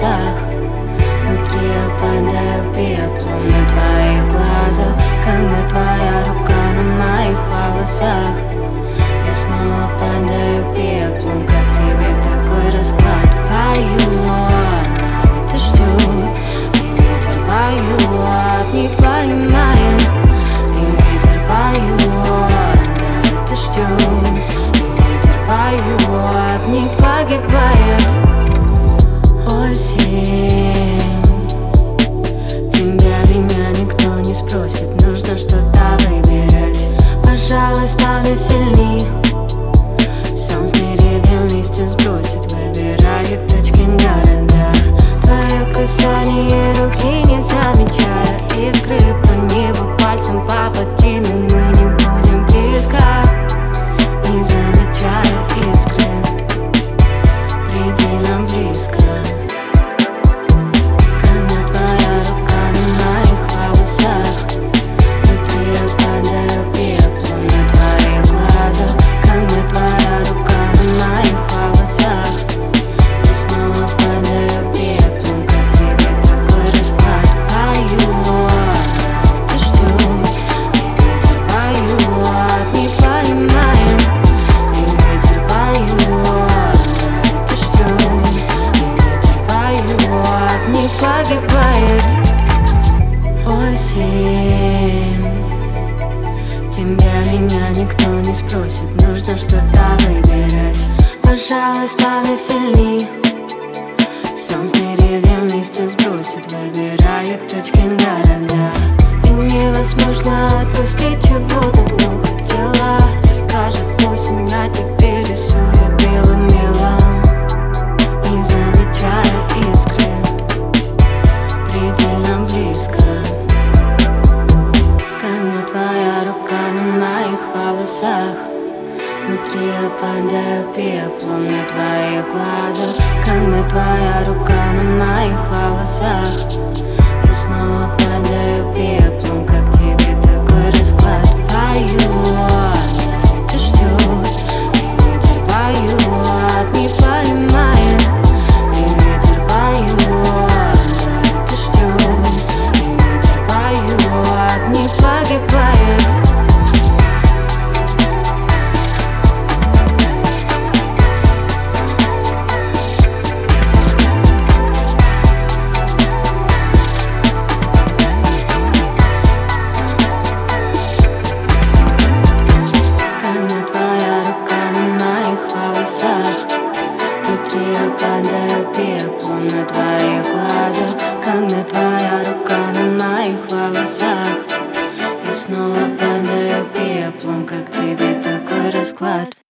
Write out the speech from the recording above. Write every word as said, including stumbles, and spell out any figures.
волосах. Внутри я падаю пеплом на твоих глазах, когда твоя рука на моих волосах. Я снова падаю пеплом, как тебе такой расклад? Пою, на ветер ждет, и ветер поет, не понимает. И ветер поет, да ветер ждет, и ветер поет, не погибает. Осень, тебя меня никто не спросит, нужно что-то выбирать. Пожалуй, стану сильней, сон с деревьев листья сбросит, выбирает точки города. Твое касание руки не замечая, искры по небу, пальцем по плотине. Мы не будем близко, не замечая искры, предельно близко. Когда твоя рука на моих волосах, внутри я падаю пеплом на твоих глазах. Когда твоя рука на моих волосах, я снова падаю пеплом, как тебе такой расклад? Пою, да ветер ждет, и ветер поет, не понимает. И ветер поет, да ветер ждет, и ветер поет, не погибает. Осень, тебя меня никто не спросит, нужно что-то выбирать. Пожалуй, стану сильней, сон с деревьев листья сбросит, выбирает точки города. И невозможно отпустить, чего давно хотела. Скажет осень, я тебе рисую белым мелом, не замечая искры, предельно близко. Когда твоя рука на моих волосах, внутри я падаю пеплом на твоих глазах. Когда твоя рука на моих волосах, я снова падаю пеплом, как тебе такой расклад? Пою, да ветер ждет, и ветер поет, не понимает. И ветер поет, да ветер ждет, и ветер поет, не погибает. Внутри я падаю пеплом на твоих глазах. Когда твоя рука на моих волосах, я снова падаю пеплом, как тебе такой расклад?